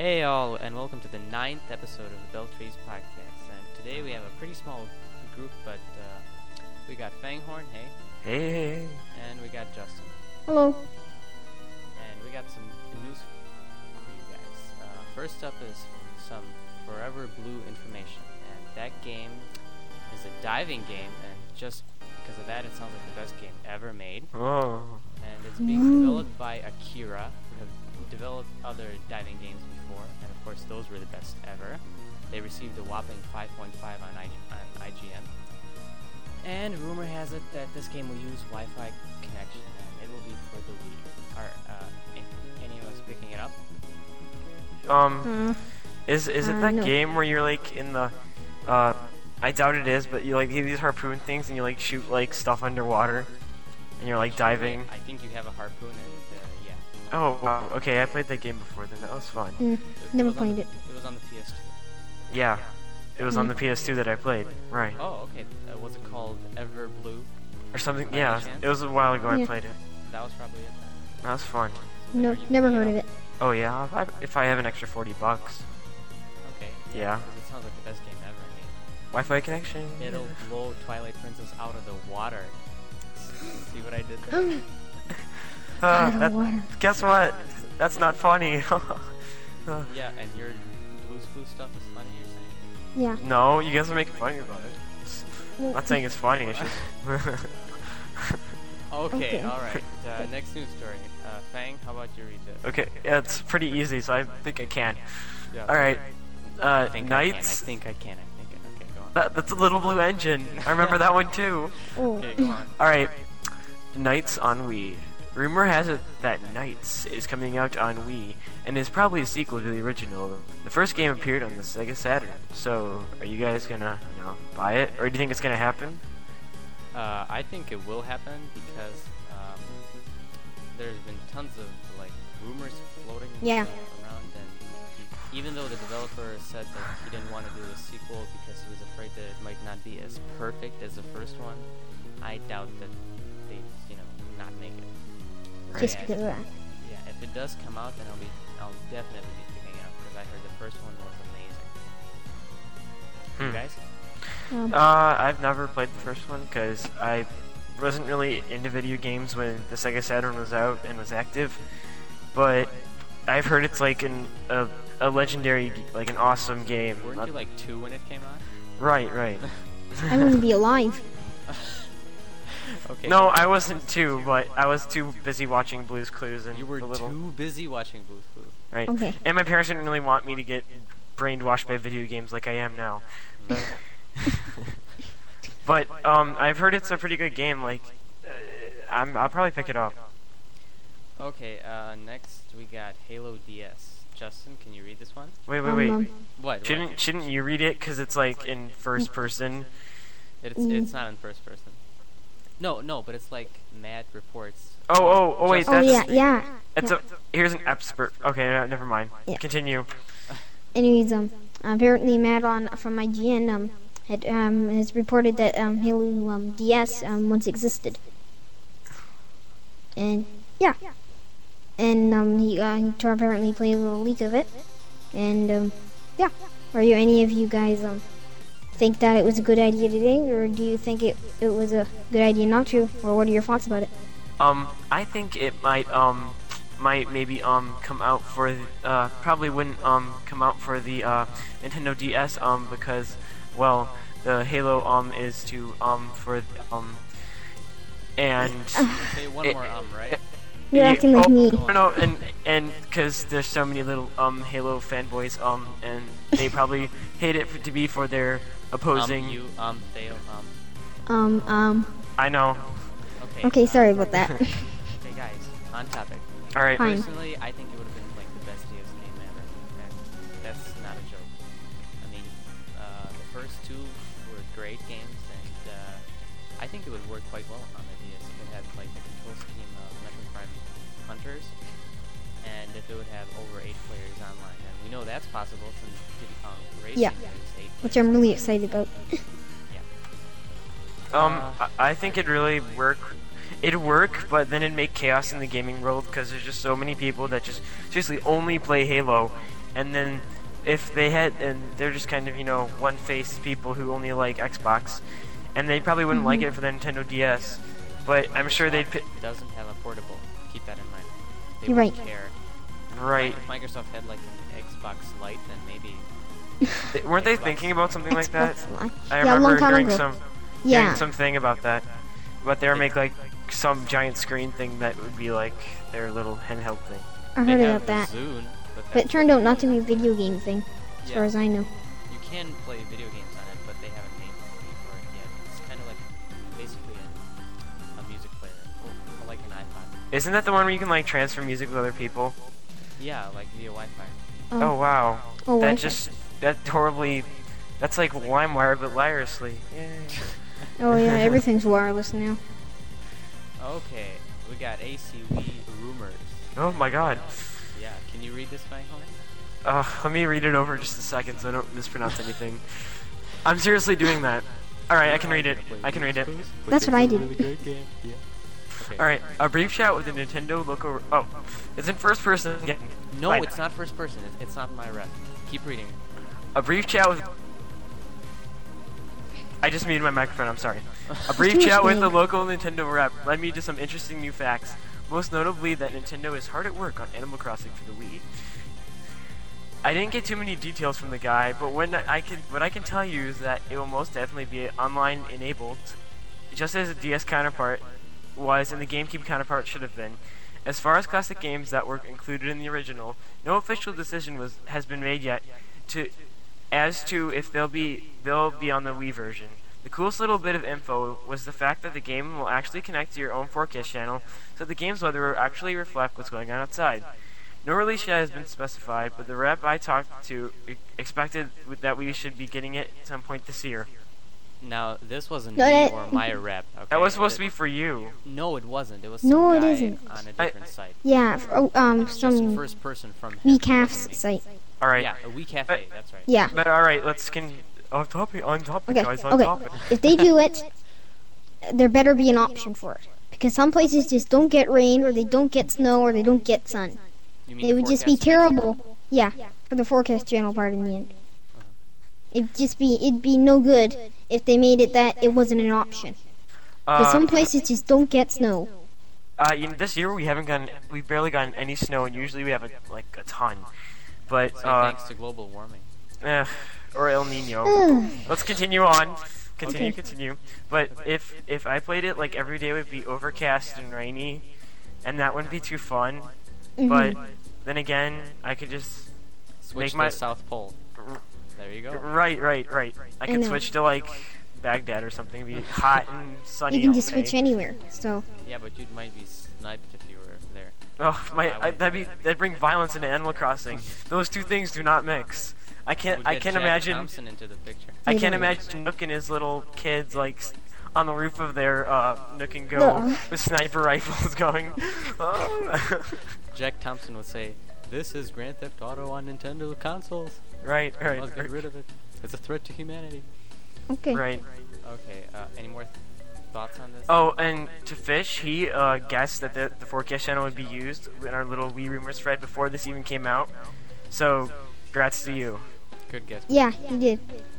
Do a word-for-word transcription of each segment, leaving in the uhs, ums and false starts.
Hey all, and welcome to the ninth episode of the Beltrees podcast. And today we have a pretty small group, but uh, we got Fanghorn, hey. Hey. And we got Justin. Hello. And we got some news for you guys. Uh, first up is some Forever Blue information. And that game is a diving game, and just because of that, it sounds like the best game ever made. Oh. And it's being developed by Akira, who have developed other diving games before, and of course those were the best ever. They received a whopping five point five on, I- on I G N. And rumor has it that this game will use Wi-Fi connection, and it will be for the Wii. Are uh, any, any of us picking it up? Um, Uh, is is it uh, that no. game where you're like in the, uh, I doubt it is, but you like have these harpoon things and you like shoot like stuff underwater, and you're like diving. I think you have a harpoon, and uh, yeah. Oh, wow. Okay, I played that game before. Then that was fun. mm, It, never was on played the, it. It was on the P S two. Yeah, it was on the P S two that I played. Right. Oh, okay. Uh, was it called Ever Blue? Or something. By Yeah, any chance? it was a while ago I Yeah. played it. That was probably it then. That was fun. So No, are you never picking heard of up? it. Oh yeah, if I, if I have an extra forty bucks. Okay. Yeah. 'Cause it sounds like the best game ever. I mean, Wi-Fi connection. it'll blow Twilight Princess out of the water. See what I did there? Uh, Out of that, water. guess what? That's not funny. Uh, Yeah, and your blues blue stuff is funny, you're saying? Yeah. no, you guys are making fun about it. I'm not saying it's funny. It's just. Okay, Okay. alright. Uh, next news story. Uh, Fang, how about you read this? Okay, yeah, it's pretty easy, so I think I can. Yeah. Alright, I uh, think Knights. I can. I think I can. I think I Okay, go on. That, that's a little blue engine. I remember that one too. Oh. Okay, go on. Alright, Knights on Wii. Rumor has it that Knights is coming out on Wii, and is probably a sequel to the original. The first game appeared on the Sega Saturn, so are you guys gonna, you know, buy it? Or do you think it's gonna happen? Uh, I think it will happen because um, there's been tons of like rumors floating Yeah. around, and even though the developer said that he didn't want to do a sequel because he was afraid that it might not be as perfect as the first one, I doubt that they, you know, not make it. Just Yeah, because of that. yeah, if it does come out, then I'll be, I'll definitely be picking it up because I heard the first one was amazing. You Hmm. guys? Um, Uh, I've never played the first one because I wasn't really into video games when the Sega Saturn was out and was active. But I've heard it's like an a, a legendary, g- like an awesome game. Weren't Not- you like two when it came out? right, right. I wouldn't be alive. Okay. No, I wasn't too, but I was too busy watching Blue's Clues and You were the little too busy watching Blue's Clues. right. Okay. And my parents didn't really want me to get brainwashed by video games like I am now. But um, I've heard it's a pretty good game. Like, uh, I'm, I'll probably pick it up. Okay, uh, next we got Halo D S. Justin, can you read this one? Wait, wait, Um, wait. um, What? Shouldn't what? shouldn't you read it? Cause it's like in first person. It's, Mm. it's not in first person. No, no, but it's like Mad Reports. Oh, oh, oh, wait. Oh That's yeah, yeah. it's a. Here's an expert. Okay, no, never mind. Yeah. Continue. Anyways, um, apparently Matt on from I G N um had um has reported that um Halo um D S um once existed. And yeah. And um he uh he t- apparently played a little leak of it. And um yeah. Are you any of you guys um think that it was a good idea today, or do you think it it was a good idea not to, or what are your thoughts about it? Um, I think it might um might maybe um come out for th- uh probably wouldn't um come out for the uh Nintendo D S um because well the Halo um is to um for th- um and Say one It- more um, right? You're Yeah, acting like oh, me. No, no, and and because there's so many little um Halo fanboys um and they probably hate it for, to be for their opposing. Um, you, um, Theo, um. Um um I know. Okay. okay, uh, sorry about that. Okay, guys, on topic. All right. Fine. Personally, I think it would have been like the best D S game ever. And that's not a joke. I mean, uh, the first two were great games, and uh, I think it would work quite well on the D S if it had like the control scheme of Metroid Prime Hunters, and if it would have over eight players online. And we know that's possible since Diddy Kong Racing Yeah. is eight Which players. I'm really excited about. Um, Uh, I, I think it'd really work. It'd work, but then it'd make chaos in the gaming world because there's just so many people that just seriously only play Halo, and then if they had, and they're just kind of, you know, one-faced people who only like Xbox, and they probably wouldn't like it for the Nintendo D S, but I'm sure they'd pi- doesn't have a portable. Keep that in mind. They You're wouldn't right. care. right. If Microsoft had like an Xbox Lite, then maybe. They- weren't they Xbox. thinking about something like that? Xbox Live. I Yeah, a remember long time hearing ago. some hearing Yeah. something about that, but they were They- make like some giant screen thing that would be like their little handheld thing. I They heard have about that. Zune, but, But that's it turned out not to be a video game thing, as Yeah. far as I know. You can play video games on it, but they haven't made anything for it yet. It's kind of like basically a, a music player, or like an iPod. Isn't that the one where you can like transfer music with other people? Yeah, like via Wi-Fi. Oh wow, Oh, that Wi-Fi. just that horribly. That's like LimeWire but wirelessly. Yay. Oh yeah, everything's wireless now. Okay, we got A C W rumors. Oh my god. Yeah, can you read this, Frankhorn? Uh, let me read it over just a second so I don't mispronounce anything. I'm seriously doing that. Alright, I can read it. I can read it. That's what I did. Okay. Alright, a brief chat with the Nintendo local. Oh, it's in first person again. No, Fine. it's not first person. It's, it's not my rep. Keep reading. A brief chat with. I just muted my microphone, I'm sorry. A brief chat with the local Nintendo rep led me to some interesting new facts. Most notably that Nintendo is hard at work on Animal Crossing for the Wii. I didn't get too many details from the guy, but when I can, what I can tell you is that it will most definitely be online enabled, just as a D S counterpart was and the GameCube counterpart should have been. As far as classic games that were included in the original, no official decision was has been made yet to as to if they'll be they'll be on the Wii version. The coolest little bit of info was the fact that the game will actually connect to your own forecast channel, so the game's weather will actually reflect what's going on outside. No release yet has been specified, but the rep I talked to e- expected that we should be getting it at some point this year. Now, this wasn't No, me that- or my rep. Okay? That was supposed to Th- be for you. No, it wasn't. It was No, some it guy isn't. on a I- different site. Yeah, f- oh, um, Just some first person from him. WeCaf's site. All right. Yeah, a Wii Cafe. But- That's right. Yeah. But all right, let's can on topic on topic Okay, guys on okay. topic. If they do it, there better be an option for it. Because some places just don't get rain, or they don't get snow, or they don't get sun. You mean It the would just be forecast channel? terrible. Yeah, for the forecast channel part in the end. It'd just be, it'd be no good if they made it that it wasn't an option. Because Uh, some places just don't get snow. uh, you know, this year we haven't gotten we've barely gotten any snow, and usually we have a, like a ton. But Say uh, thanks to global warming. eh, or El Nino. Ugh. Let's continue on. Continue, Okay. continue. But if if I played it, like every day would be overcast and rainy, and that wouldn't be too fun. But Mhm. then again, I could just Switch make to my South Pole. There you go. right, right, right. I I could know. switch to like Baghdad or something, be hot and sunny. You can all just day. switch anywhere. So, Yeah, but you might be sniped if you were there. Oh, my, I I, would- that'd be that'd bring violence into Animal Crossing. Those two things do not mix. I can't We'll I get can't Jack imagine Thompson into the picture. I They can't don't. imagine Nook and his little kids like s- on the roof of their uh, Nook and Go No. with sniper rifles going. "Oh." Jack Thompson would say, "This is Grand Theft Auto on Nintendo consoles. right, right, Let's get right, rid of it. It's a threat to humanity." okay. right. Okay. Uh, any more th- thoughts on this? Oh, and to Fish, he uh, guessed that the, the forecast channel would be used in our little Wii rumors thread before this even came out. So, congrats to you. Good guess. Yeah, he did.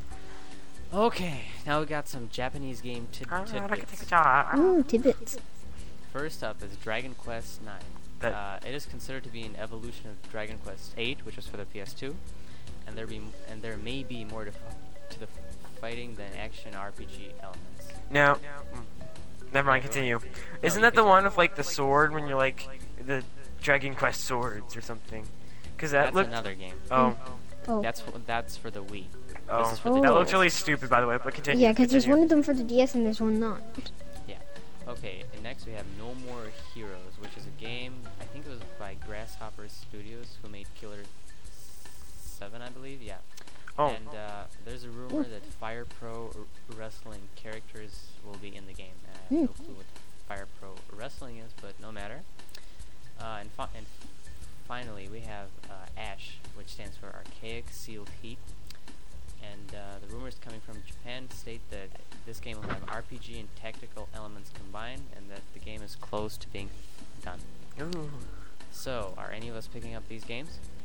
Okay. Now we got some Japanese game tid- tidbits. Ooh, tidbits. First up is Dragon Quest nine. That- Uh, it is considered to be an evolution of Dragon Quest eight, which was for the P S two, and there be m- and there may be more to, f- to the f- fighting than action R P G elements. Now, mm, never mind. Continue. Isn't you that the can- one with like the sword when you're like the Dragon Quest swords or something? Because that That's looked. another game. Oh, Oh. That's f- that's for the Wii. oh. This is for the That Oh. looks really stupid, by the way. But continue. Yeah, because there's continue. one of them for the D S and there's one not. Okay, and next we have No More Heroes, which is a game, I think it was by Grasshopper Studios, who made Killer seven, I believe, yeah. Oh, And uh, there's a rumor that Fire Pro r- Wrestling characters will be in the game. And I have no Hmm. clue what Fire Pro Wrestling is, but no matter. Uh, and, fi- and finally, we have uh, ASH, which stands for Archaic Sealed Heat. And uh, the rumors coming from Japan state that this game will have R P G and tactical elements combined, and that the game is close to being done. ooh. So, are any of us picking up these games?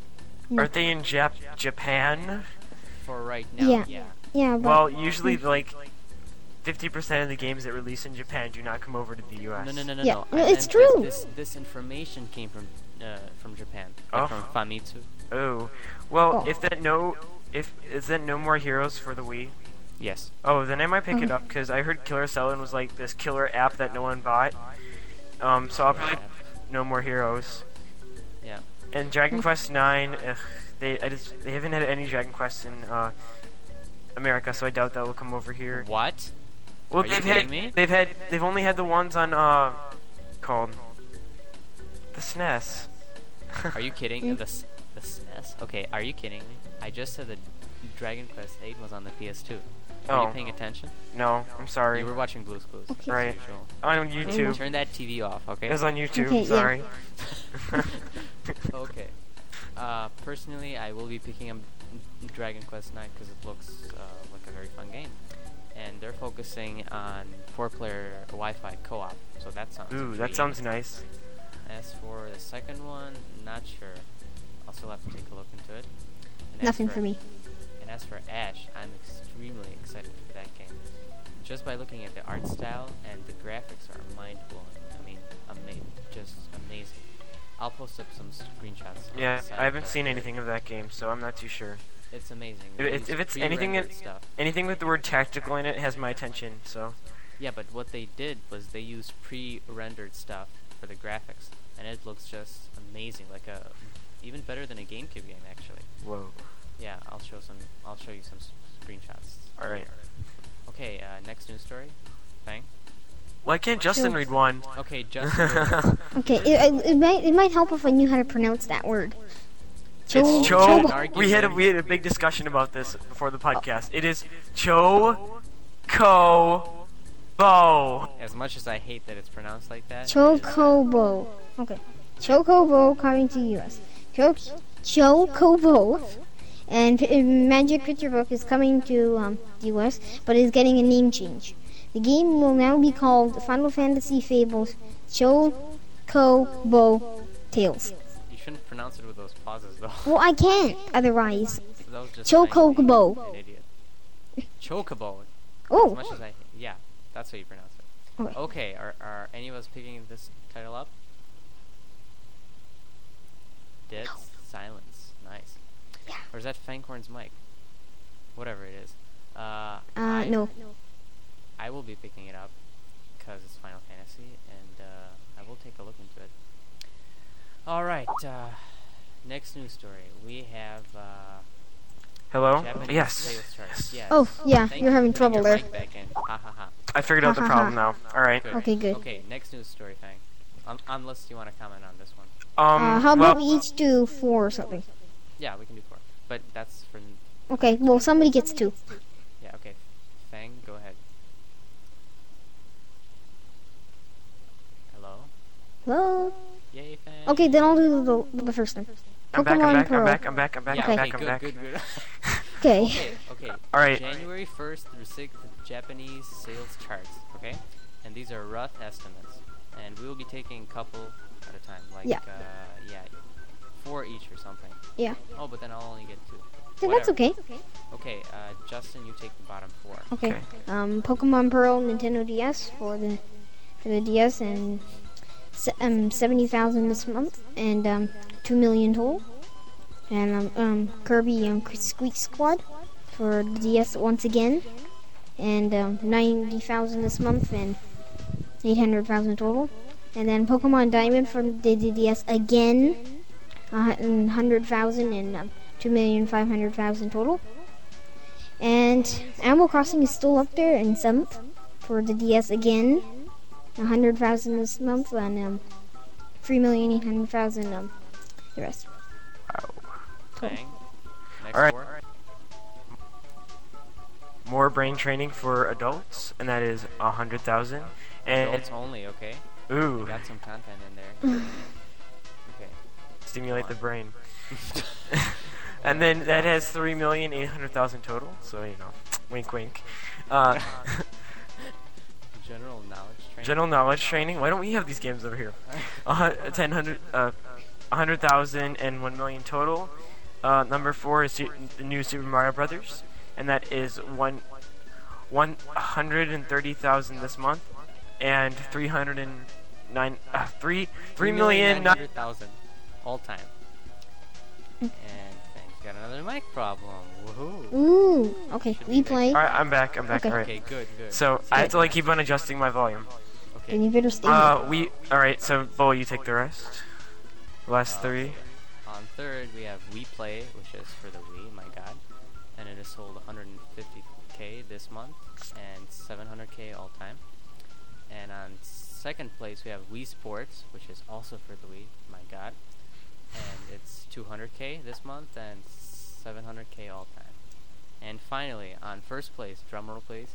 No. Aren't they in Jap Japan? For right now, Yeah. yeah. Yeah, but Well, usually like fifty percent of the games that release in Japan do not come over to the U S. No, no, no, no, Yeah, no. no, I it's meant true. that This this information came from uh, from Japan, like Oh. from Famitsu. Oh, well, Oh. if that no, if is that No More Heroes for the Wii? Yes. Oh, then I might pick it Oh. up because I heard Killer Seven was like this killer app that no one bought. Um, so I'll probably No More Heroes. Yeah. And Dragon Quest Nine, ugh, they I just they haven't had any Dragon Quest in uh, America, so I doubt that will come over here. What? Well, Are you they've kidding had me? they've had they've only had the ones on uh called the S N E S. Are you kidding? Mm. The s- the S N E S? Okay, are you kidding me? I just said that Dragon Quest eight was on the P S two. Are Oh. you paying attention? No, I'm sorry. You were watching Blue's Clues. Okay. as Right. usual. On YouTube. Turn that T V off, okay? It was on YouTube. Okay, yeah. sorry. Okay. Uh, personally, I will be picking up Dragon Quest nine because it looks uh, like a very fun game, and they're focusing on four-player Wi-Fi co-op, so that sounds. Ooh, that intriguing. sounds nice. As for the second one, not sure. I'll still have to take a look into it. And as nothing for me. And as for Ash, I'm extremely excited for that game. Just by looking at the art style and the graphics are mind-blowing. I mean, ama- just amazing. I'll post up some screenshots. on Yeah, the site, I haven't but seen anything of that game, so I'm not too sure. It's amazing. If They it's- use if it's anything pre-rendered in- stuff. Anything with the word tactical in it has my attention, so. Yeah, but what they did was they used pre-rendered stuff for the graphics, and it looks just amazing, like a even better than a GameCube game actually. Whoa. Yeah, I'll show some. I'll show you some s- screenshots. Alright. Okay, uh, next news story. Fang. Why can't Justin Sure. read one? Okay, Justin. Okay, it, it, it might it might help if I knew how to pronounce that word. Cho- It's Cho- Cho. Cho- We had a we had a big discussion about this before the podcast. It is Cho Ko Bo. As much as I hate that it's pronounced like that. it is- Chocobo. Okay. Chocobo coming to U S. Cho- Chocobo and P- Magic Picture Book is coming to um, the U S, but is getting a name change. The game will now be called Final Fantasy Fables Chocobo Tales. You shouldn't pronounce it with those pauses though. Well, I can't otherwise. That was just Chocobo. Fang being an idiot. Chocobo. As Oh, much as I yeah, that's how you pronounce it. Okay. Okay, are are any of us picking this title up? Dead silence. Nice. Yeah. Or is that Fanghorn's mic? Whatever it is. Uh, uh, I, no. I will be picking it up because it's Final Fantasy, and uh, I will take a look into it. All right. Uh, next news story. We have uh, Hello? Japanese Yes. sales charts. Yes. Oh, yeah, Thank you're you having for putting trouble your there. mic back in. Ha ha ha. I figured out the Ha, ha, problem ha. now. Alright. Good. Okay, good. Okay, next news story, Fang. Um, unless you want to comment on this one. Um Uh, how well, about we each do four or something? Yeah, we can do four. But that's for. n- Okay, well, somebody gets two. Yeah, okay. Fang, go ahead. Hello? Hello? Yay, Fang. Okay, then I'll do the, the first one. I'm back, I'm Pokemon back, I'm Pearl. back, I'm back, I'm back, Yeah, I'm okay, back, I'm good, back. good, good. Okay. Okay, okay. Alright. January first through sixth, Japanese sales charts, okay? And these are rough estimates. And we will be taking a couple at a time. Like, Yeah. uh, yeah, four each or something. Yeah. Oh, but then I'll only get two. Then that's Whatever. okay. Okay, uh, Justin, you take the bottom four. Okay. Okay. Um, Pokemon Pearl, Nintendo D S for the for the D S, and se- um seventy thousand this month, and um two million total. And um, um Kirby um Squeak Squad for the D S once again, and um ninety thousand this month, and eight hundred thousand total. And then Pokemon Diamond for the the D S again, uh, one hundred thousand and um, two million five hundred thousand total. And Animal Crossing is still up there in seventh for the D S again, one hundred thousand this month, and um, three million eight hundred thousand um, the rest. Wow. Fang. Next Alright. four. More brain training for adults, and that is a hundred thousand. And Adults only, okay? ooh, Got some content in there. Okay. stimulate the brain. And then that has three million eight hundred thousand total. So you know, wink, wink. Uh, General knowledge training. general knowledge training. Why don't we have these games over here? Uh, ten hundred, uh, a hundred thousand and one million total. Uh, number four is su- the new Super Mario Brothers, and that is one one hundred and thirty thousand this month, and three hundred and nine uh, three three million nine nine. hundred thousand all time. And thanks. Got another mic problem. Woohoo. Ooh. Okay, Should be we back. play. All right, I'm back. I'm back. Okay. All right. Okay, good, good. So I have to like keep on adjusting my volume. Okay. Then you better stay. Uh, we all right. So Bo, you take the rest. Last Uh, three. On third, we have We Play, which is for the Wii, my god. And it has sold one hundred fifty K this month and seven hundred K all time. And on second place, we have Wii Sports, which is also for the Wii, my god. And it's two hundred K this month and seven hundred K all time. And finally, on first place, drumroll please.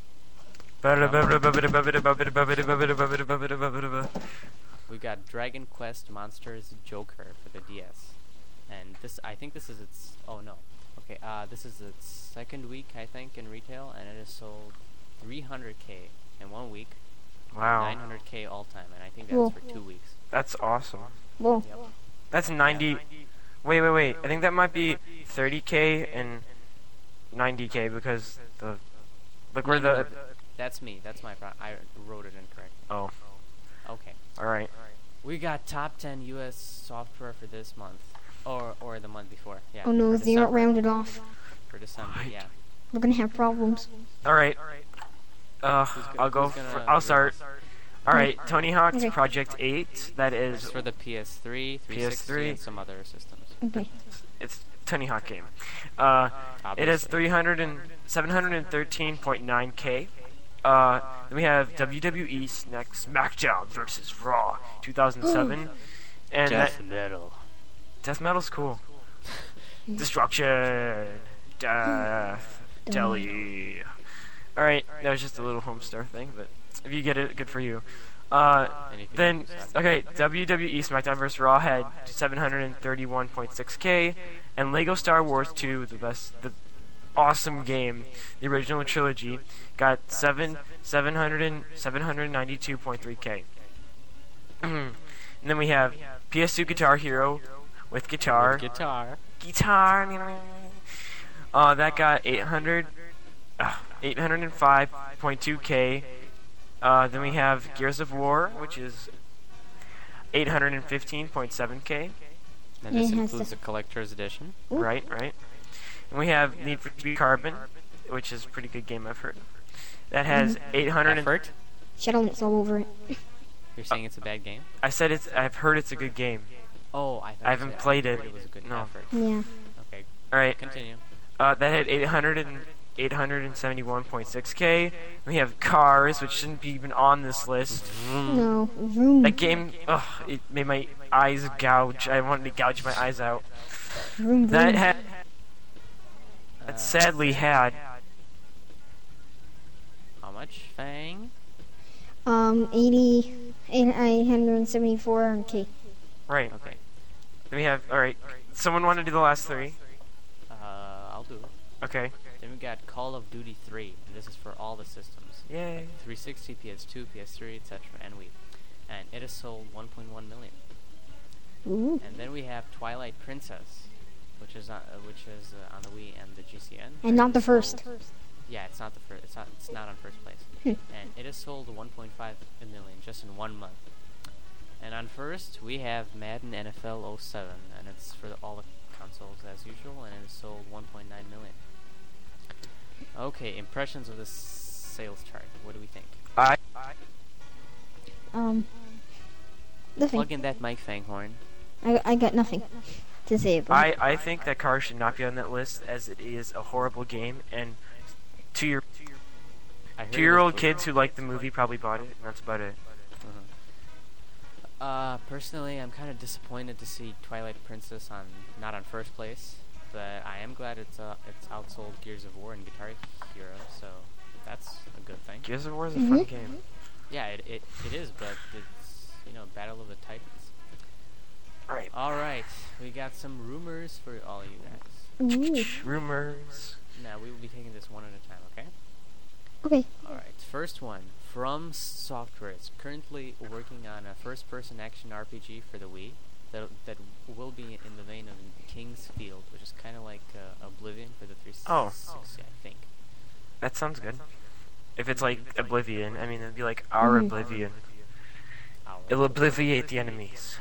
We got Dragon Quest Monsters Joker for the D S. And this, I think this is its, oh no. Okay, uh, this is its second week, I think, in retail, and it has sold three hundred K in one week, Wow, nine hundred K all time, and I think that's Cool. for two weeks. that's awesome. Whoa. Yep. That's ninety. Wait, wait, wait. I think that might be thirty K and ninety K because the look where No, the. That's me, that's my pro- I wrote it incorrect. Oh, Okay. all right. We got top ten U S software for this month. Or or the month before, yeah. Oh no, for they aren't December. rounded off. For December, What? yeah. We're gonna have problems. All right. Uh, Who's go- I'll go. who's gonna For, I'll read start. this? All right, Tony Hawk's Okay. Project Eight. That It's is. for the P S three, three sixty, P S three. and some other systems. Okay. It's Tony Hawk game. Uh, it has Obviously. three hundred and seven hundred thirteen point nine K. Uh, then we have W W E Snack SmackDown versus Raw two thousand seven, and that, metal. Death Metal's cool. Destruction, Death, Deli. All right, that was just a little Homestar thing, but if you get it, good for you. Uh, And if you then don't, suck. okay, W W E SmackDown vs. Raw had seven hundred thirty-one point six K, and Lego Star Wars two, the best, the awesome game, the original trilogy, got seven seven hundred and seven hundred ninety-two point three K. And then we have P S two Guitar Hero with guitar, With guitar. guitar. Uh, that got eight hundred, uh, eight hundred five point two K. Uh, then we have Gears of War, which is eight hundred fifteen point seven K. And this It has includes the- the collector's edition. Ooh. Right, right. And we have Need for Speed Carbon, which is a pretty good game I've heard. That has eight hundred. And, Effort? Shadownet's all over it. You're saying it's a bad game? I said it's. I've heard it's a good game. Oh, I, thought I you haven't said played effort, it. It was a good No. effort. Yeah. Okay, All right. continue. Uh, that had eight hundred and eight hundred seventy-one point six K. We have Cars, which shouldn't be even on this list. No. Vroom. That game, ugh, it made my eyes gouge. I wanted to gouge my eyes out. Vroom, vroom. That had, Uh, that sadly had, How much, Fang? Um, eighty, eight hundred seventy-four K. right. Okay. Then we have, alright, someone want to do the last three? Uh, I'll do it. Okay. Then we got Call of Duty three, and this is for all the systems. Yay. three sixty, P S two, P S three, et cetera, and Wii. And it has sold one point one million. Ooh. And then we have Twilight Princess, which is on, uh, which is uh, on the Wii and the G C N. And not it the has first. sold- Yeah, it's not the first. It's not. It's not on first place. Hmm. And it has sold one point five million just in one month. And on first, we have Madden N F L oh seven, and it's for the, all the consoles as usual, and it has sold one point nine million. Okay, impressions of this sales chart. What do we think? I, Um, nothing. Plug in that mic, Fanghorn. I, I got nothing to say about it. I, I think that Cars should not be on that list as it is a horrible game, and to your I heard it two year old was- kids who like the movie probably bought it, and that's about it. Uh-huh. Uh, personally, I'm kind of disappointed to see Twilight Princess on not on first place, but I am glad it's uh, it's outsold Gears of War and Guitar Hero, so that's a good thing. Gears of War is a fun Mhm. game. Yeah, it, it it is, but it's, you know, Battle of the Titans. Alright. All right, we got some rumors for all you guys. Ooh. Rumors. Now we will be taking this one at a time, okay? Okay. All right, first one. From Software is currently working on a first-person action R P G for the Wii. that that will be in the vein of King's Field, which is kind of like uh, Oblivion for the three Oh. sixty, I think. That sounds good. If it's like Oblivion, I mean, it'd be like our Mhm. Oblivion. I'll- It'll obliviate the enemies.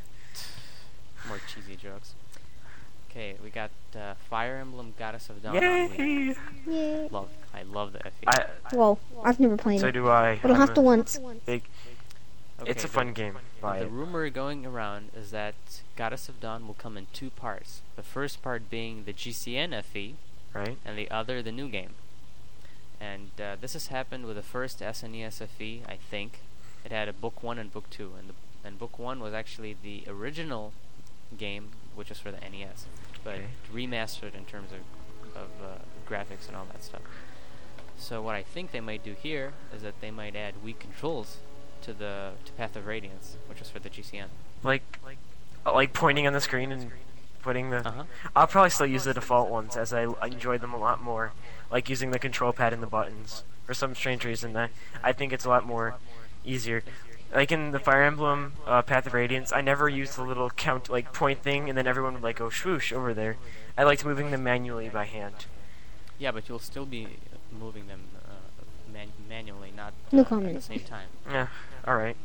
More cheesy jokes. Okay, we got uh, Fire Emblem Goddess of Dawn. on Wii. Yay! Yeah. Love, I love the F E. I, Well, I've never played so it, do I. but I'll I'm have to a once. big, Okay, it's a the- fun game. Buy The it. rumor going around is that Goddess of Dawn will come in two parts. The first part being the G C N F E, Right? and the other the new game. And uh, this has happened with the first S N E S F E, I think. It had a book one and book two, and the and book one was actually the original game, which is for the N E S, but Okay. remastered in terms of of uh, graphics and all that stuff. So what I think they might do here is that they might add Wii controls to the to Path of Radiance, which is for the G C N. Like, uh, like pointing on the screen and putting the. Uh huh. I'll probably still use the default ones as I, I enjoy them a lot more. Like using the control pad and the buttons. For some strange reason, that I think it's a lot more easier. Like in the Fire Emblem uh, Path of Radiance, I never used the little count like point thing, and then everyone would like go swoosh over there. I liked moving them manually by hand. Yeah, but you'll still be moving them uh, man- manually, not No uh, at the comment. same time. Yeah. All right.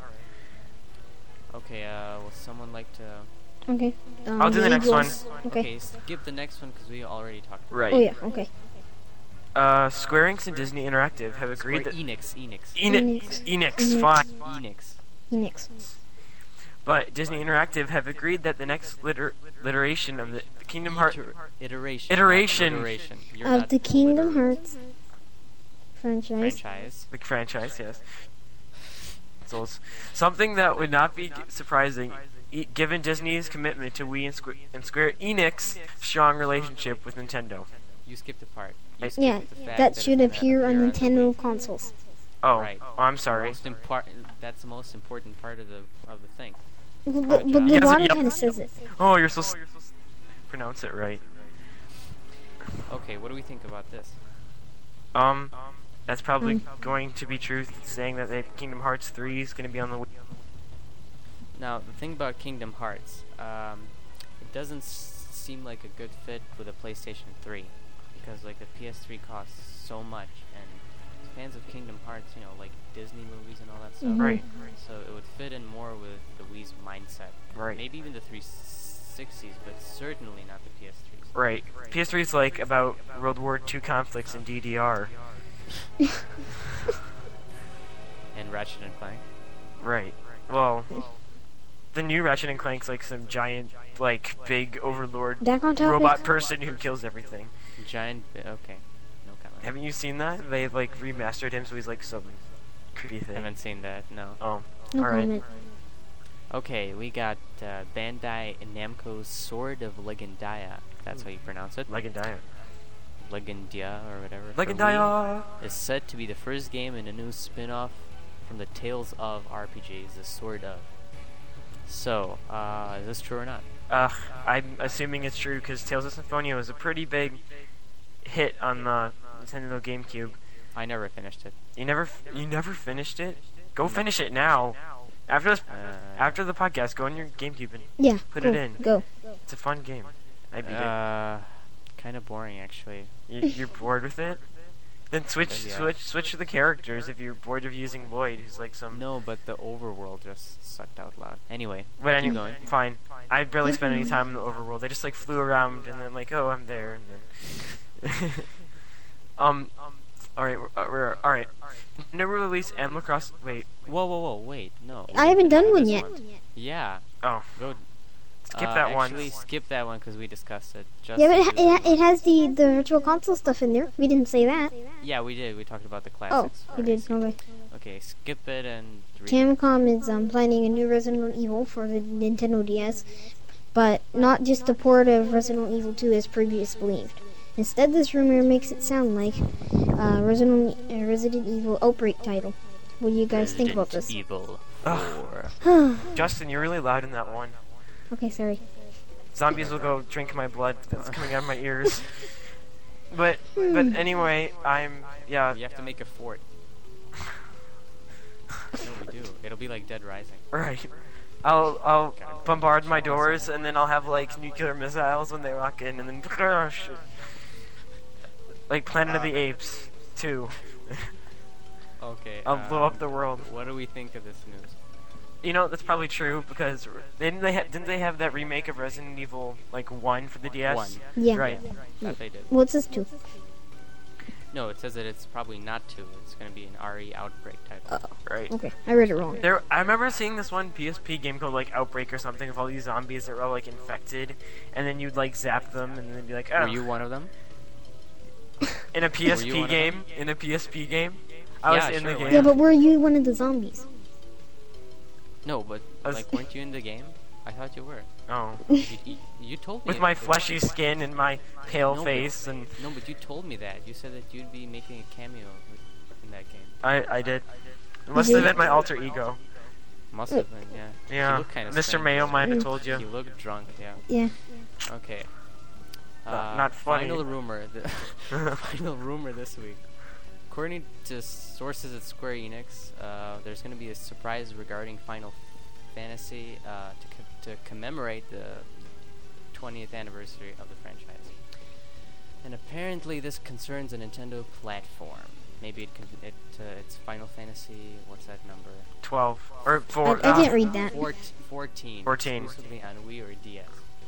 Okay, uh, will someone like to... Okay. Um, I'll do the next one. Eagles- Okay. Okay, skip the next one because we already talked about Right. Oh yeah. Okay. Uh, Square Enix and Disney Interactive have it. agreed Square that Enix, Enix. Enix, Enix. Enix, fine. Enix. Enix. But Disney Interactive have agreed that the next liter- iteration of the Kingdom Hearts Iter- iteration. Iteration. not iteration. You're Of not the Kingdom literate. Hearts franchise. franchise. the franchise, yes. So it's something that would not be g- surprising, e- given Disney's commitment to Wii and, Squ- and Square Enix's strong relationship with Nintendo. You skipped a part. I- You skipped Yeah, the fact that it's should gonna appear on the Nintendo Wii. consoles. Oh, Right. oh I'm sorry. Most impor- that's the most important part of the of the thing. But, but, John. but the Yes, water yep. kind of says it. Oh, you're supposed to pronounce it right. Okay, what do we think about this? Um, that's probably Um. going to be true, saying that the Kingdom Hearts three is going to be on the Wii. Now, the thing about Kingdom Hearts, um, it doesn't s- seem like a good fit with a PlayStation three, because like the P S three costs so much, and fans of Kingdom Hearts, you know, like Disney movies and all that stuff. Mhm. Right. So it would fit in more with the Wii's mindset. Right. Maybe even the three sixties, but certainly not the P S threes. Right. P S three is like about World War Two conflicts in D D R. And Ratchet and Clank. Right. Well, the new Ratchet and Clank's like some giant, like big overlord Back on topic. robot person who kills everything. Giant. bi- Okay. No comment. Haven't you seen that? They've like remastered him, so he's like some creepy thing. Haven't seen that. No. Oh, No all right. comment. Okay, we got uh, Bandai Namco's Sword of Legendia. That's how you pronounce it. Legendia. Legendia or whatever. for Wii, Legendia. is said to be the first game in a new spin-off from the Tales of R P Gs, the Sword of. So, uh, is this true or not? Uh, I'm assuming it's true because Tales of Symphonia was a pretty big hit on the Nintendo GameCube. I never finished it. You never, f- you never finished it. Go finish it now. After this, Uh, after the podcast, go on your GameCube and Yeah. Put go, it in. Go. it's a fun game. I beat uh, kind of boring actually. it. You, you're bored with it? Then switch, Yeah. switch, switch to the characters if you're bored of using Lloyd, who's like some. No, but the overworld just sucked out loud. Anyway, But keep anyway, going. fine. I barely spent any time in the overworld. I just like flew around and then like, oh, I'm there, and then. um, all right, we're, uh, we're all right. Never release Animal Crossing. Wait, Whoa, whoa, whoa! Wait, no. I haven't done one This yet. Yeah. oh, Go. skip uh, that one. Actually, skip that one because we discussed it. Just Yeah, but it, do- ha- it, ha- it has the, the virtual console stuff in there. We didn't say that. Yeah, we did. We talked about the Oh, classics. we did. Okay. Okay, skip it and read. Capcom is um, planning a new Resident Evil for the Nintendo D S, but not just a port of Resident Evil two as previously believed. Instead, this rumor makes it sound like uh, Resident, uh, Resident Evil Outbreak title. What do you guys think about this? Evil Ugh. four. Justin, you're really loud in that one. Okay, sorry. Zombies will go drink my blood that's coming out of my ears. But but anyway, I'm yeah. You have to make a fort. No, we do. It'll be like Dead Rising. Right. I'll I'll bombard my doors, and then I'll have like nuclear missiles when they walk in, and then like Planet of the Apes two. Okay. I'll blow um, up the world. What do we think of this news? You know, that's probably true because didn't they ha didn't they have that remake of Resident Evil like one for the D S? One. Yeah. Right. That they did. Well, it says two. No, it says that it's probably not two. It's going to be an R E Outbreak title. Uh, Right. okay, I read it wrong. There, I remember seeing this one P S P game called like Outbreak or something of all these zombies that were all like infected, and then you'd like zap them, and then be like, oh. Were you one of them? In a you one P S P of game? In a P S P game? I Yeah, was in sure, the why game. Yeah, but were you one of the zombies? No, but I was- like, weren't you in the game? I thought you were. Oh. You, you, you told me. With my that- fleshy skin and my pale No, but- face, and No, but you told me that. You said that you'd be making a cameo with, in that game. I, I did. It must have been my alter ego. Must have been, yeah. Yeah. You look kind of Mister Mayo might have told you. You look drunk, yeah. Yeah. Okay. Not- Uh, not funny. Final rumor. The final rumor this week. According to sources at Square Enix, uh, there's going to be a surprise regarding Final Fantasy uh, to co to commemorate the twentieth anniversary of the franchise. And apparently, this concerns a Nintendo platform. Maybe it, con it uh, it's Final Fantasy. What's that number? Twelve or I, four. I uh, didn't read that. Fourt fourteen. fourteen. Exclusively on Wii or D S.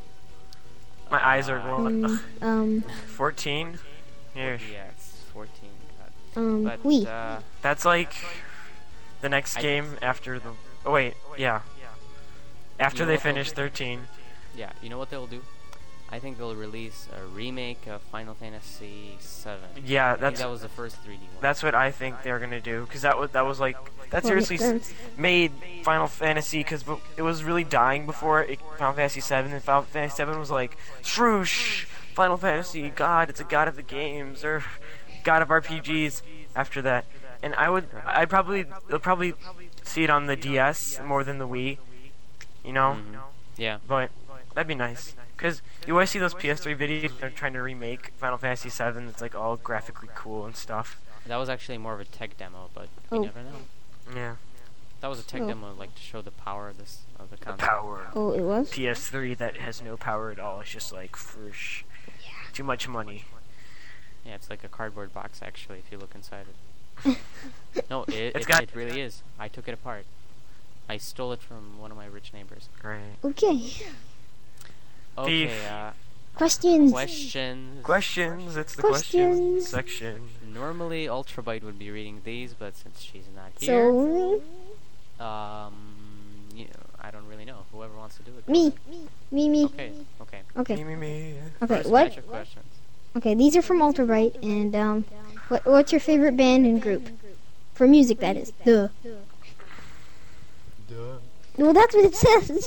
My eyes are Uh, going. Um, um, Fourteen. Here. Yeah, it's fourteen. God. um, But we. uh, That's like the next I- game after the. Oh wait, yeah. After You know they what they'll finish do? thirteen. yeah, you know what they'll do? I think they'll release a remake of Final Fantasy seven. Yeah, I think that's that was the first three D one. that's what I think they're gonna do because that was that was like that Well, makes seriously s- sense. made Final Fantasy because it was really dying before it, Final Fantasy seven, and Final Fantasy seven was like swoosh, Final Fantasy, God, it's a god of the games or god of R P Gs. After that, and I would I'd probably they'll probably see it on the D S more than the Wii, you know. Mhm. Yeah. But that'd be nice. Because you always see those P S three videos they're trying to remake Final Fantasy seven. It's like all graphically cool and stuff. That was actually more of a tech demo, but you Oh. never know. Yeah. That was a tech Oh. demo, like to show the power of this of the The console. power. Oh, it was? P S three that has no power at all. It's just like whoosh. Too much money. Yeah, it's like a cardboard box actually, if you look inside it. No, it It's it, got- it really is. I took it apart. I stole it from one of my rich neighbors. Right. Okay. Okay, Thief. uh, Questions. questions. Questions. It's the questions Questions. section. Normally, Ultrabyte would be reading these, but since she's not here, So, um, you know, I don't really know. Whoever wants to do it. go me. ahead. Me, me. Okay, okay. Okay. Me, me, me. Okay, First what? batch of questions. Okay, these are from Ultrabright, and, um, what, what's your favorite band and group? For music, that is. Duh. Duh. Well, that's what it says.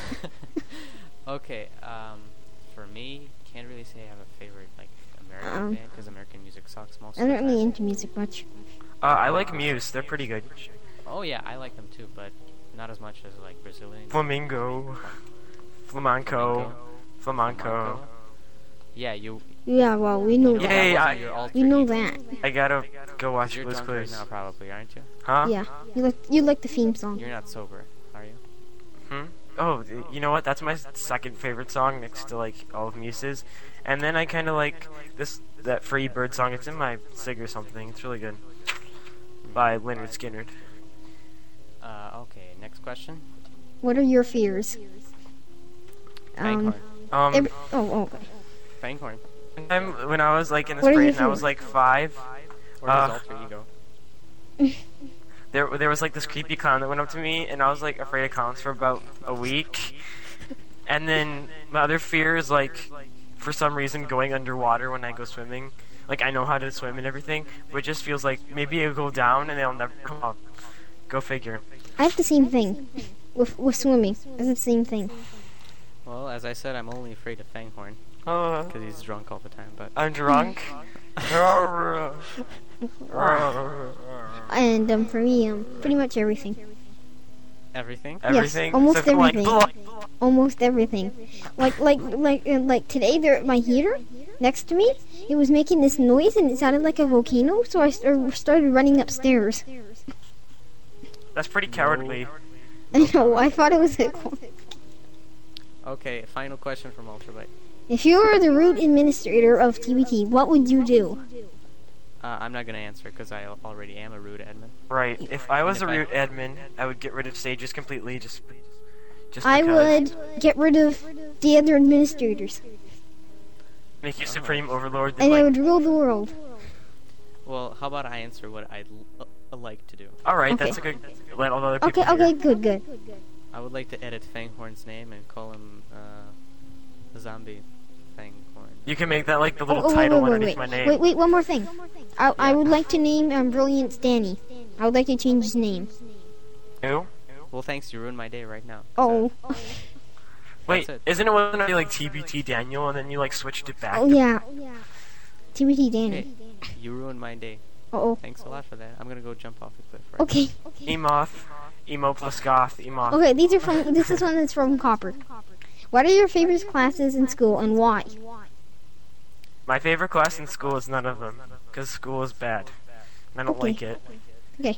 Okay, um, for me, can't really say I have a favorite, like, American Um, band, because American music sucks most I'm of the not time. really into music much. Uh, I like Muse. They're pretty good. Oh, yeah, I like them too, but not as much as, like, Brazilian. Flamingo. Flamenco. Flamenco. Yeah, you. Yeah, well, we know you know that. Yay, that wasn't I- your alter We know ego. that. I gotta go watch You're Blue's drunk right Clues. now, probably, aren't you? Huh? Yeah, you like you like the theme song. You're not sober, are you? Hmm? Oh, th- you know what? That's my s- second favorite song next to like all of Muse's. And then I kind of like this that Free Bird song. It's in my Sig or something. It's really good. By Leonard Skinner. Uh, okay, next question. What are your fears? Um, Fanghorn. Um, every, oh, okay. Fanghorn. one time when I was like in the What are spring, your and I was favorite? like five. Or Uh, his alter ego. There, there was like this creepy clown that went up to me, and I was like afraid of clowns for about a week. And then my other fear is like, for some reason, going underwater when I go swimming. Like I know how to swim and everything, but it just feels like maybe it'll go down and they'll never come up. Go figure. I have the same thing with with swimming. It's the same thing. Well, as I said, I'm only afraid of Fanghorn, Uh, because he's drunk all the time, but... I'm drunk. And um, for me, um, pretty much everything. Everything? Everything. almost except for, like, everything. blah. Almost everything. Like like like uh, like today, there my heater next to me, it was making this noise and it sounded like a volcano. So I st- started running upstairs. That's pretty cowardly. No, I thought it was a clone. Okay, final question from Ultrabyte. If you were the root administrator of T B T, what would you do? Uh, I'm not gonna answer because I al- already am a root admin. Right. If I was And a if root admin, I would get rid of Sages completely. Just, just I because. would get rid of the other administrators, Make you supreme overlord. Then and I like, would rule the world. Well, how about I answer what I'd l- uh, like to do? all right, Okay. that's a good. Let all the other people. Okay, okay, hear. good, good. I would like to edit Fanghorn's name and call him uh, Zombie Fanghorn. You can make that like the Oh, little oh, wait, title wait, wait, underneath wait. my name. Wait, wait, one more thing. I, I Yeah. would like to name um, Brilliant Danny. I would like to change his name. Who? Well, thanks. You ruined my day right now. Oh, Wait, it. isn't it wasn't it like T B T Daniel and then you like switched it back? oh to- yeah. T B T Hey, Danny. you ruined my day. Uh-oh. Thanks a lot for that. I'm gonna go jump off the cliff. Right Okay. Emoth, emo plus goth, emoth. Okay, these are from. This is one that's from Copper. What are your favorite classes in school and why? My favorite class in school is none of them, because school is bad. And I don't Okay. like it. Okay.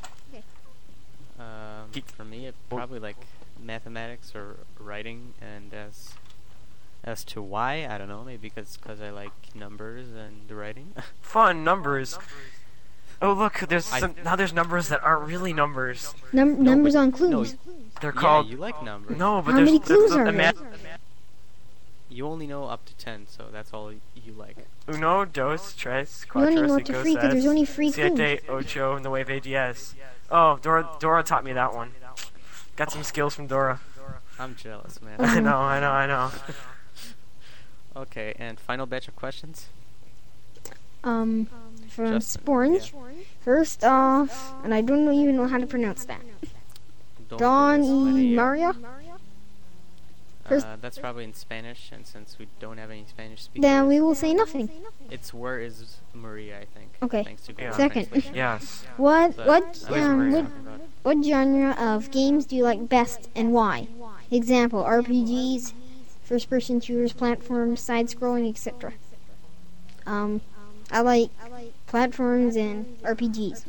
Um, Geek. for me, it probably like mathematics or writing, and as as to why, I don't know. Maybe because cause I like numbers and writing. Fun numbers. Oh look, there's I- some, now there's numbers that aren't really numbers. Num- No, numbers but- on no, clues. They're yeah, called you like numbers. no, but How there's many there's clues the- are the there? ma- You only know up to ten, so that's all y- you like. Uno, dos, tres, You only cuatro, know to cinco, free because there's seis, only free clues. siete, ocho, nueve, diez. Oh, Dora, Dora taught me that one. Got some skills from Dora. I'm jealous, man. I know, I know, I know. Okay, and final batch of questions. Um, from Justin, Sporns. First off, and I don't even know how to pronounce that. Don't Don pay us E. money, uh, Maria. First- Uh, that's probably in Spanish, and since we don't have any Spanish speakers, Then we will say nothing. it's where is Maria, I think. Okay. Thanks to Google Yeah. Second. Translation. Yes. What But what I don't know Where's um what Maria? what, you're talking about. what genre of games do you like best and why? Example: R P Gs, first-person shooters, platforms, side-scrolling, et cetera. Um, I like platforms and R P Gs.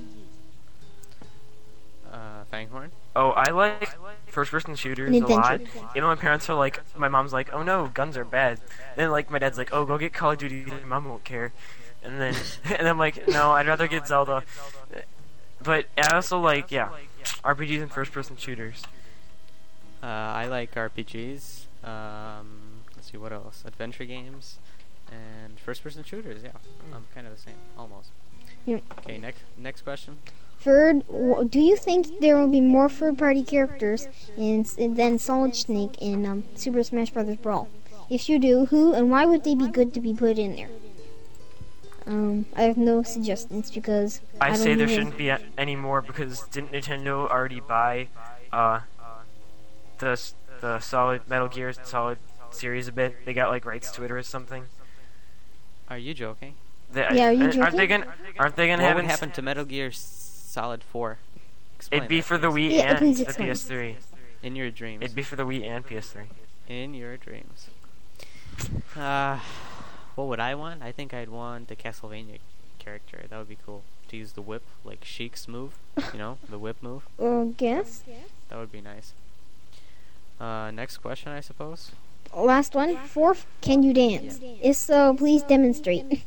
Uh, Fanghorn. Oh, I like first-person shooters An a lot. adventure. You know, my parents are like, my mom's like, oh no, guns are bad. Then like my dad's like, oh, go get Call of Duty. Your mom won't care. And then and I'm like, no, I'd rather get Zelda. But I also like, yeah, R P Gs and first-person shooters. Uh, I like R P Gs. Um, let's see what else. Adventure games and first-person shooters. Yeah, I'm kind of the same, almost. Yeah. Okay, next next question. Third, wh- do you think there will be more third-party characters in, in than Solid Snake in um, Super Smash Bros. Brawl? If you do, who and why would they be good to be put in there? Um, I have no suggestions because I, I don't say there even- shouldn't be a- any more because didn't Nintendo already buy uh, the s- the Solid Metal Gear Solid series a bit? They got like rights to it or something. Are you joking? They, Yeah, are you aren't they joking? gonna Aren't they gonna What have would ins- happen to Metal Gear Solid four? Explain It'd be that, for the please. Wii Yeah, and please the explain. P S three. In your dreams. It'd be for the Wii and P S three. In your dreams. Uh, what would I want? I think I'd want the Castlevania character. That would be cool. To use the whip, like Sheik's move. You know, the whip move. Uh, guess. That would be nice. Uh, next question, I suppose. Last one. Fourth, can you dance? If so, please demonstrate.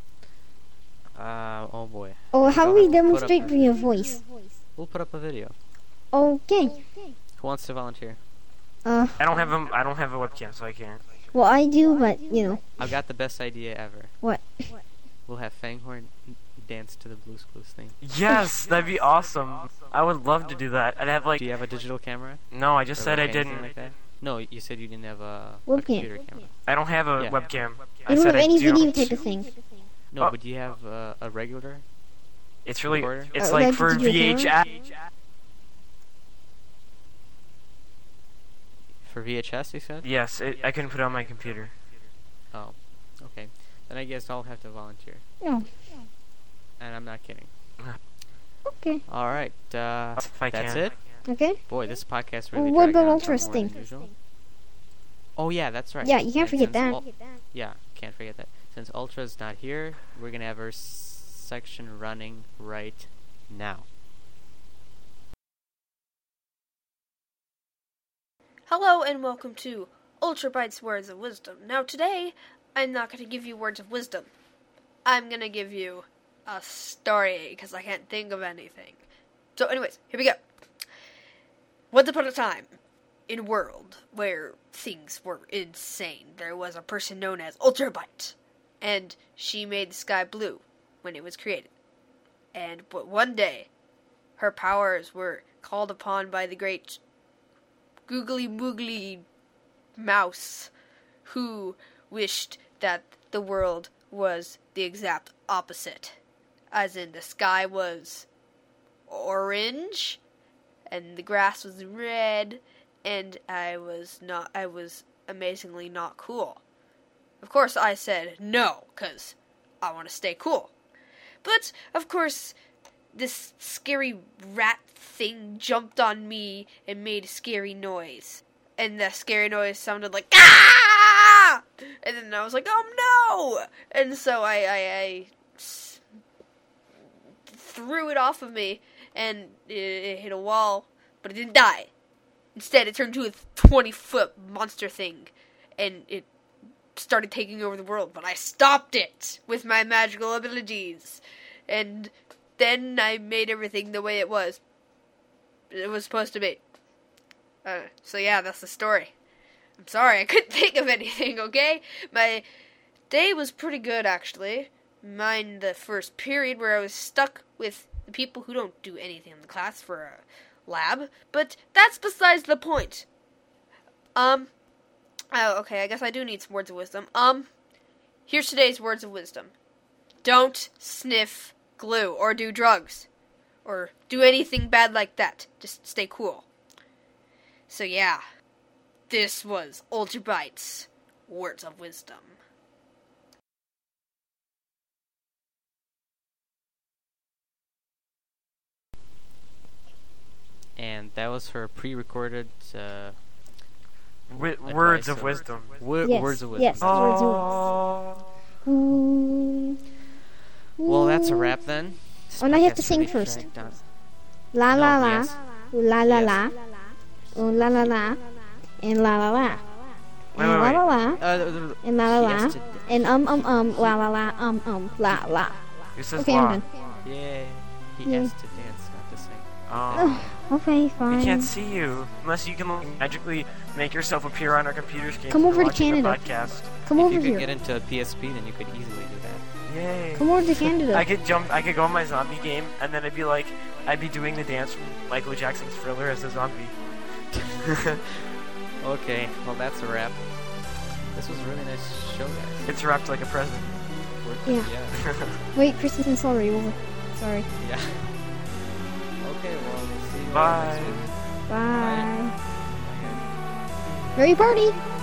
Uh, oh boy. Oh, how We'll do we have to put up demonstrate a via video. voice? We'll put up a video. Okay. Who wants to volunteer? Uh, I don't have a I don't have a webcam, so I can't. well, I do, but you know I've got the best idea ever. what? We'll have Fanghorn n- dance to the Blue's Clues thing. Yes, that'd be awesome. I would love to do that. I'd have like Do you have a digital camera? no, I just Or, said I like, anything didn't. Like that? No, you said you didn't have a, a Webcam. computer camera. I don't have a Yeah. webcam. I You don't said have I any do. video type of thing. No, Oh. but do you have uh, a regular? It's really Recorder? it's Uh, like like for digital V H camera? S. For V H S, you said? Yes, it, I couldn't put it on my computer. Oh, okay. Then I guess I'll have to volunteer. No. And I'm not kidding. Okay. Alright, uh, If I that's can. it? Okay. Boy, this podcast Well, really what dragged about on Ultra for more than Sting? usual. Oh yeah, that's right. Yeah, you can't And forget since that. Ul- yeah, can't forget that. Since Ultra's not here, we're gonna have our s- section running right now. Hello and welcome to Ultra Bytes Words of Wisdom. Now today, I'm not going to give you words of wisdom. I'm going to give you a story because I can't think of anything. So anyways, here we go. Once upon a time, in a world where things were insane, there was a person known as Ultra Byte, and she made the sky blue when it was created. And but one day, her powers were called upon by the great Googly Moogly Mouse, who wished that the world was the exact opposite. As in, the sky was orange, and the grass was red, and I was not, I was amazingly not cool. Of course, I said no, because I want to stay cool. But, of course, this scary rat thing jumped on me and made a scary noise. And the scary noise sounded like, ah! And then I was like, oh no! And so I, I, I s- threw it off of me, and it, it hit a wall, but it didn't die. Instead, it turned into a twenty-foot monster thing, and it started taking over the world, but I stopped it with my magical abilities. And then I made everything the way it was. It was supposed to be. Uh, so yeah, that's the story. I'm sorry, I couldn't think of anything, okay? My day was pretty good, actually. Mine the first period where I was stuck with the people who don't do anything in the class for a lab. But that's besides the point. Um, oh, okay, I guess I do need some words of wisdom. Um, here's today's words of wisdom. Don't sniff glue or do drugs or do anything bad like that. Just stay cool. So yeah, this was Ultra Bytes Words of Wisdom. And that was her pre-recorded uh, Wi- advice words of or- wisdom. wo- Yes, words of wisdom. yes. Words of Oh. Ooh. Well, that's a Ooh. wrap then. This Oh, now you have to podcast's sing really first. dragged on. La la No, la. yes. Ooh, la la Yes. la. Ooh, la la la. And la la la. Wait, And wait, la wait. la la. Uh, th- th- And la la he la. has to- And um um um la la la um um la la. Who says Okay, la? I'm done. Yeah, he Yeah. has to dance, not to sing. Oh. Okay, We fine. can't see you unless you can like, magically make yourself appear on our computer screen. Come when over we're to watching the Canada. podcast. Come if over you could here. get into a P S P, then you could easily do that. Yay! Come over to Canada. I could jump. I could go on my zombie game, and then I'd be like, I'd be doing the dance from Michael Jackson's Thriller as a zombie. Okay, well that's a wrap. This was a really nice show, guys. It's wrapped like a present. We're- Yeah. Yeah. Wait, Kristen's already over. Sorry. yeah. Okay, well, we'll see you all Bye. next week. Bye. Bye. Merry party!